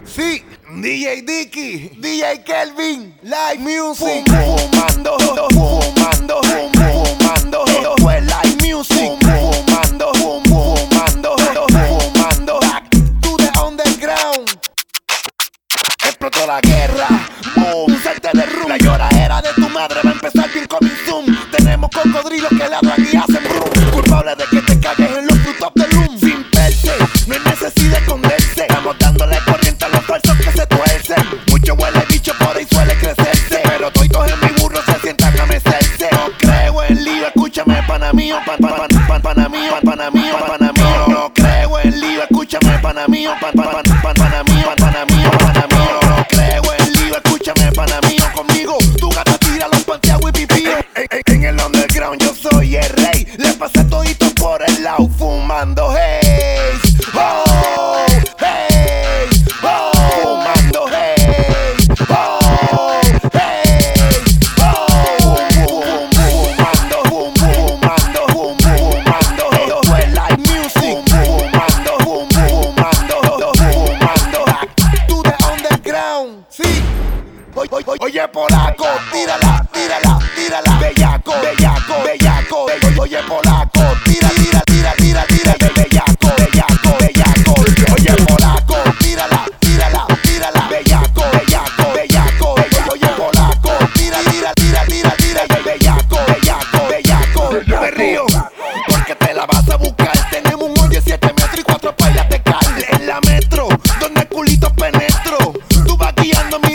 Sí, DJ Dicky, DJ Kelvin, Live Music, fumando, fumando, fumando, fue Live Music, fumando, fumando, fumando, back to the underground. Explotó la guerra, boom, salte de room. La lloradera de tu madre va a empezar bien con mi zoom. Tenemos cocodrilos que ladran y hacen brum. Culpable de que te cagues en los frutos del loom. Sin verse, no hay necesidad de esconderse. Estamos dándole corriente a los falsos que se tuercen. Mucho huele bicho por ahí suele crecerse, pero toitos en mi burro se sientan a mecerse. No creo en lío, escúchame pana mío, pana mío, pana mío, pana mío. No creo en lío, escúchame pana mío, pana mío, pana mío, pana mío. No creo en lío, escúchame pana mío. Conmigo tu gata tira los panteados y pipí. En el underground yo soy el rey. Le pasé todito por el lado fumando haze. Oh, hey, oh, fumando haze. Oh, hey, oh, fumando, fumando, fumando. Esto es Live Music. Fumando, fumando. Back to the underground. Sí. Oye polaco, tírala, tírala, tírala. Bellaco, bellaco, bellaco. Oye polaco, tira, tira, tira, tira, tira. Bellaco, bellaco, bellaco. Oye polaco, tírala, tírala, tírala. Bellaco, bellaco, bellaco. Oye polaco, tira, tira, tira, tira, tira. Bellaco, bellaco, bellaco. Me río porque te la vas a buscar. Tenemos un hoyo 7 metros y 4 pailas de cal. En la metro, donde el culito penetro. Tú vas guiándome